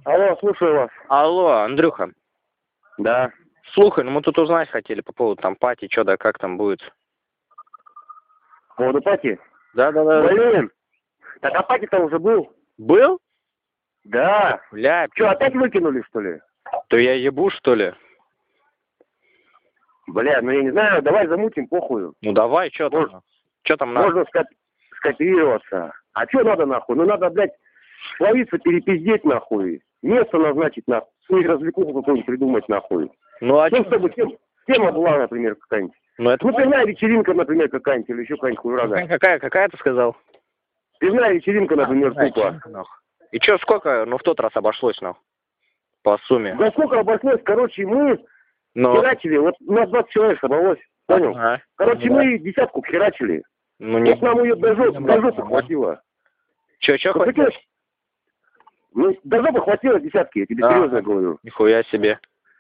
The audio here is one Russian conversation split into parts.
Алло, слушаю вас. Алло, Андрюха. Да. Слухай, ну мы тут узнать хотели по поводу там пати, что да как там будет. По поводу пати? Да. Блин. Так а пати-то уже был? Был? Да. Бля, Че, опять выкинули, что ли? то я ебу, что ли? Бля, ну я не знаю, давай замутим, похуй. Ну давай, что там? Что там надо? Можно скопироваться. А что надо нахуй? Ну надо, блядь, словиться, перепиздеть нахуй. Место назначить нахуй. Свою развлекуху какую-нибудь придумать нахуй. Ну а Ну, чтобы тема была, например, какая-нибудь. Ну это... Ну, пивная вечеринка, например, какая-нибудь, или еще какая-нибудь хуйрага. Какая ты сказал? Пивная вечеринка, например, тупо. И что, сколько, ну, в тот раз обошлось, ну, по сумме? Да сколько обошлось, короче, мы херачили, вот у нас 20 человек собралось, понял? Ага. Короче, мы десятку херачили. Ну, не... Вот нам ее до жопы хватило. Че хватило? Ну, до жопы хватило десятки, я тебе серьезно говорю. Нихуя себе.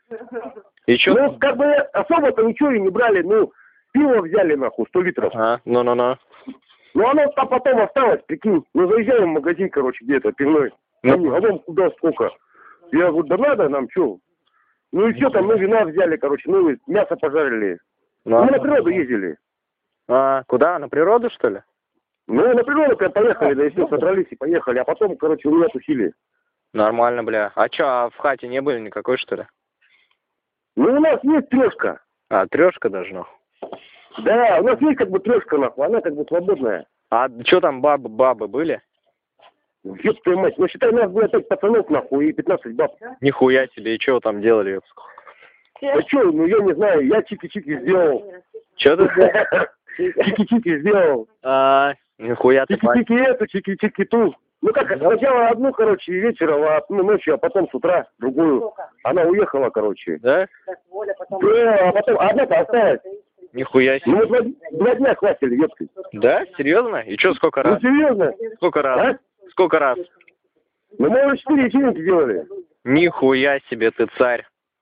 И что? Ну, как бы особо-то ничего и не брали, ну, пиво взяли, нахуй, 100 литров. Ну. Ну, оно там потом осталось, прикинь. Ну, заезжаем в магазин, короче, где-то, пивной. А вам куда, сколько? Я говорю, да надо нам, что? Ну, и все, там, ну, вина взяли, короче, ну, и мясо пожарили. Ну, мы на природу ездили. Куда? На природу, что ли? Ну, на природу прям поехали, да, и все, содрались и поехали. А потом, короче, у меня тусили. Нормально, бля. А что, в хате не были никакой, что ли? Ну, у нас есть трешка. Трешка даже, ну? Да, у нас есть как бы трешка, нахуй, она как бы свободная. А что там, бабы были? Ёб твою мать, ну считай, у нас было 5 пацанов, нахуй, и 15 баб. Нихуя себе, и что вы там делали? Да что, ну я не знаю, я чики-чики сделал. Что ты сделал? Чики-чики сделал. Нихуя ты. Чики-чики эту, чики-чики ту. Ну как, сначала одну, короче, вечером, ночью, а потом с утра другую. Она уехала, короче. Да? Да, а потом одна-то осталась. Нихуя себе. Ну, мы 2 дня хватили, ёпты. Да? Серьезно? И что, сколько раз? Ну, серьезно? Сколько раз? А? Сколько раз? Ну, мы уже 4 вечеринки делали. Нихуя себе, ты царь.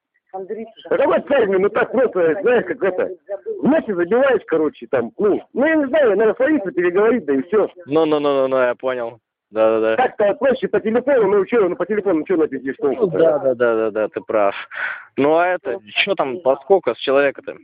А давай царь, ну так просто, знаешь, как это, в ночи забиваешь, короче, там, ну я не знаю, надо словиться, переговорить, да и все. Ну, я понял. Да. Так-то проще по телефону, по телефону, что напиздишь? Ну, да, ты прав. Ну, а это, что там, поскольку с человека-то?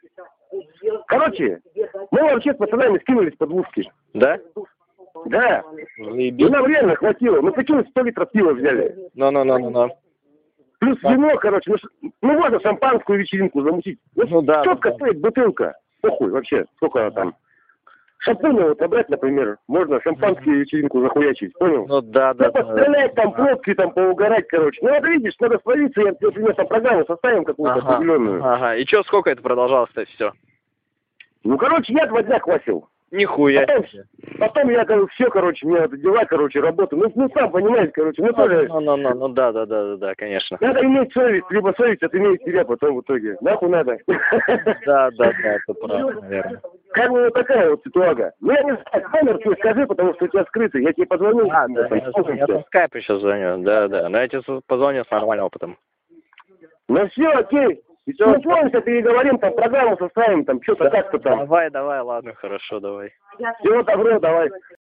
Короче, мы вообще с пацанами скинулись по двушке. Да? Да. Ну, нам реально хватило. Мы прикинь, 100 литров пива взяли. Ну. Плюс вино, короче, ну можно шампанскую вечеринку замутить. Ну да. Четко стоит бутылка. Похуй вообще, сколько она там. Шампуня вот собрать, например, можно шампанскую вечеринку захуячить, понял? Ну да. Пострелять там, плотки там, поугарать, короче. Ну вот видишь, надо словиться, я, например, там программу составим какую-то определенную. Ага, и что, сколько это продолжалось-то все? Ну, короче, я 2 дня хватил. Нихуя. Потом я, все, короче, мне надо дела, короче, работу. Ну, сам понимаешь, короче, ну тоже... Ну, да, конечно. Надо иметь совесть, либо совесть отымеет себя потом в итоге. Нахуй надо. Да, ты прав, наверное. Как бы вот такая вот ситуация. Ну, я не знаю, номер свой скажи, потому что у тебя скрытый. Я тебе позвоню. Да, я на скайпе сейчас звоню, да. Но я тебе позвоню с нормального потом. Ну, все, окей. Все, условимся, переговорим, там, программу составим, там, что-то как-то там. Давай, ладно, хорошо, давай. Всего доброго, давай.